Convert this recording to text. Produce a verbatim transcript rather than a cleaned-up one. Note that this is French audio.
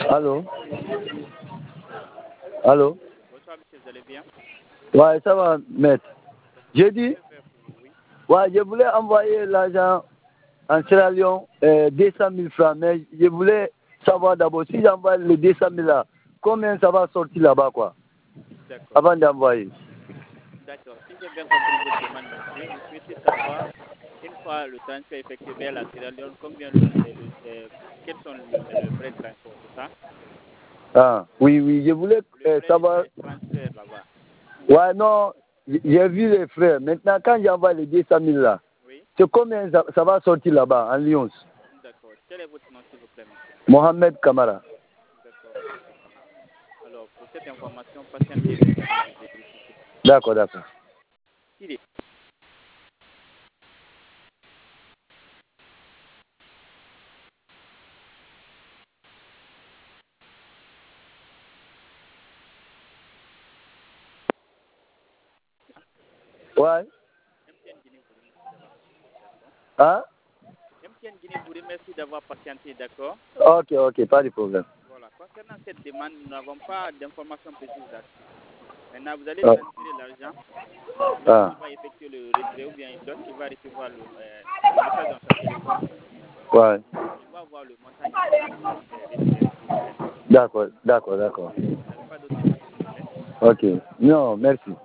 Allô? Allô? Bonsoir, monsieur, vous allez bien? Ouais, ça va, maître. J'ai dit, ouais, je voulais envoyer l'argent en Sierra Leone, euh, deux cent mille francs, mais je voulais savoir d'abord, si j'envoie les deux cent mille là, combien ça va sortir là-bas, quoi, avant d'envoyer. D'accord. Si j'ai bien compris votre demande, monsieur, vous souhaitez savoir, une fois le transfert effectué vers la Sierra Leone, combien le, le, le, quels sont le, le frais de transport, c'est ça? Ah, oui, oui, je voulais euh, Le savoir. frais de transfert là-bas. Ouais, non, j'ai vu les frais. Maintenant, quand j'envoie les deux cent mille là, Oui. c'est combien ça, ça va sortir là-bas, en Lyon? D'accord. Quel est votre nom, s'il vous plaît, monsieur? Mohamed Kamara. D'accord, monsieur Kamara. Alors, pour cette information, patientez le temps de vérifier. D'accord, d'accord. Il est. Ouais. M T N Guinée vous remercie d'avoir patienté, d'accord? Hein? M T N Guinée vous remercie d'avoir patienté, d'accord? Ok, ok, pas de problème. Voilà. Concernant cette demande, nous n'avons pas d'informations précises là-dessus. Maintenant, vous allez Ah. transférer l'argent. Ah. Lorsqu'il va effectuer le retrait ou bien lorsqu'il va recevoir le, euh, le message dans son téléphone, Ouais. il va voir le montant initial euh, retiré, s'il vous plaît. D'accord, d'accord, d'accord. Vous n'avez pas d'autres questions, s'il vous plaît? Ok. Non, merci.